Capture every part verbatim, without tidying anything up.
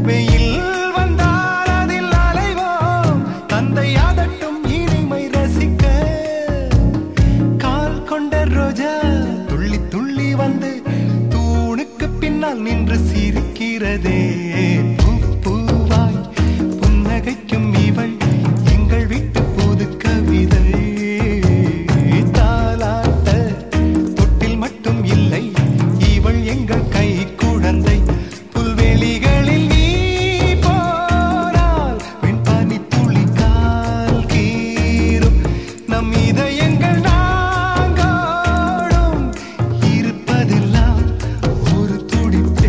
வெயில் வந்தால் அதில் அலைவோம், தந்தை அதட்டும் இனிமை ரசிக்க. கால் கொண்ட ரோஜா துள்ளி துள்ளி வந்து தூணுக்கு பின்னால் நின்று சிரிக்கிறதே. பூ பூவாய் புன்னகைக்கும் இவள் எங்கள் வீட்டு புது கவிதை. தாலாட்ட தொட்டில் மட்டும் இல்லை, இவள் எங்கள் கை குழந்தை. புல்வெளிகளில் நீ போனால் வெண்பனி துளி கால் கீறும், நம் இதயங்கள் நாங்கோடும் இருப்பதெல்லாம் ஒரு துடிப்பே.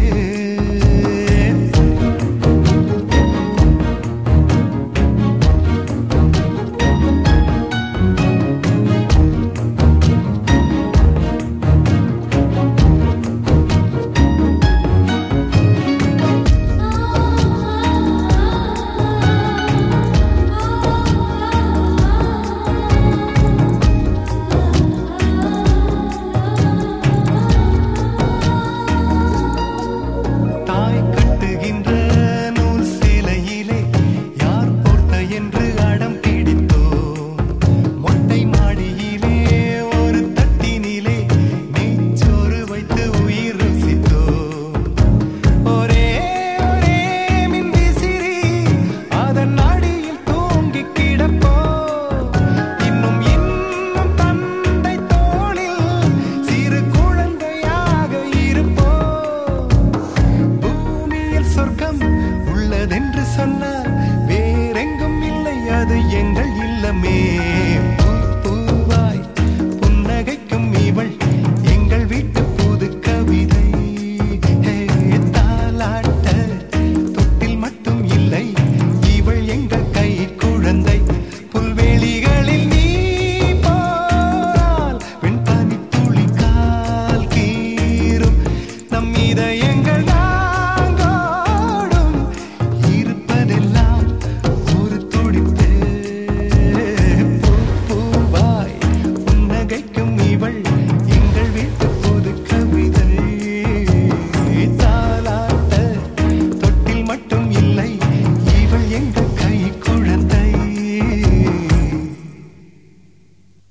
தாய் கட்டுகின்ற நூல் சேலையிலே யார் போர்த்த என்று அடம் பிடித்தோம். மொட்டை மாடியிலே ஒரு தட்டினிலே நெஞ்சோறு வைத்து உயிர் ருசித்தோம். ஒரே ஒரே மின்விசிறி அதன் அடியில் தூங்கி கிடப்போம். இன்னும் இன்னும் தந்தை தோளில் சிறு குழந்தையாக இருப்போம். பூமியில் சொர்க்கம் உள்ளதென்று சொன்னார்